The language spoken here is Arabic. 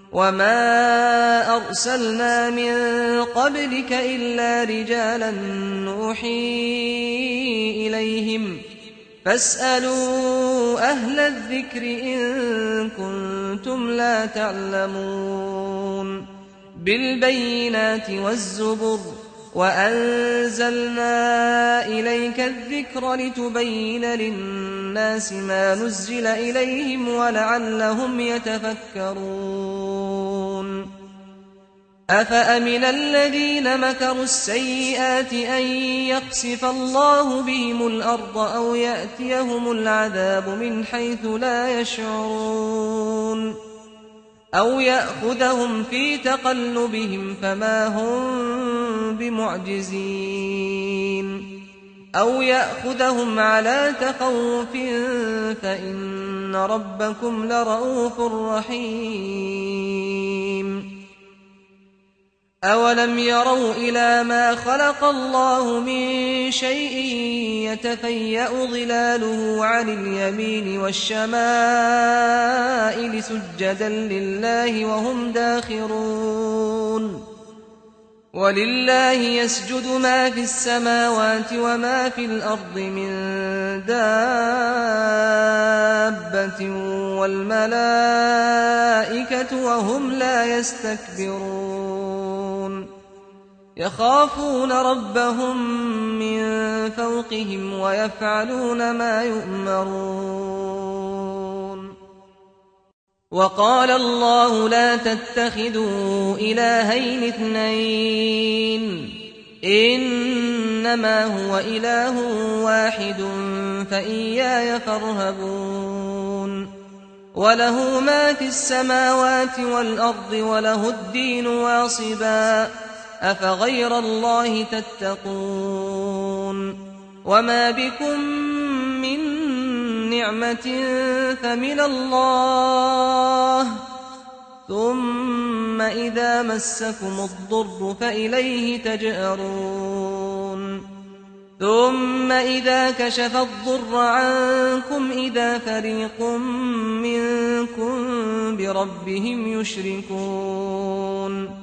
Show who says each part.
Speaker 1: وما أرسلنا من قبلك إلا رجالا نوحي إليهم فاسألوا أهل الذكر إن كنتم لا تعلمون بالبينات والزبر وأنزلنا إليك الذكر لتبين للناس ما نزل إليهم ولعلهم يتفكرون أفأمن الذين مكروا السيئات أن يخسف الله بهم الأرض أو يأتيهم العذاب من حيث لا يشعرون أو يأخذهم في تقلبهم فما هم بمعجزين أو يأخذهم على تخوف فإن ربكم لرؤوف رحيم أولم يروا إلى ما خلق الله من شيء يتفيأ ظلاله عن اليمين والشمائل سجدا لله وهم داخرون ولله يسجد ما في السماوات وما في الأرض من دابة والملائكة وهم لا يستكبرون يخافون ربهم من فوقهم ويفعلون ما يؤمرون وقال الله لا تتخذوا إلهين اثنين إنما هو إله واحد فإياي فارهبون وله ما في السماوات والأرض وله الدين واصبا أفغير الله تتقون وما بكم من نعمة فمن الله ثم إذا مسكم الضر فإليه تجأرون ثم إذا كشف الضر عنكم إذا فريق منكم بربهم يشركون